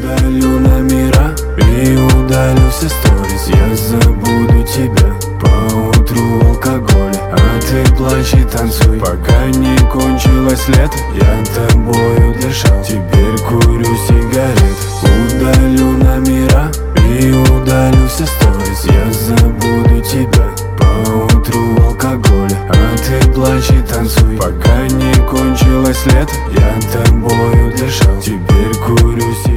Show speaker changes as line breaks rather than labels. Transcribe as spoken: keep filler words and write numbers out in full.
Удалю номера и удалю все сторис. Я забуду тебя поутру в алкоголе, а ты плачь и танцуй, пока не кончилось лето. Я тобою дышал, теперь курю сигарет. Удалю номера и удалю все сторис. Я забуду тебя поутру в алкоголе, а ты плачь и танцуй, пока не кончилось лето. Я тобою дышал, теперь курю сигарет.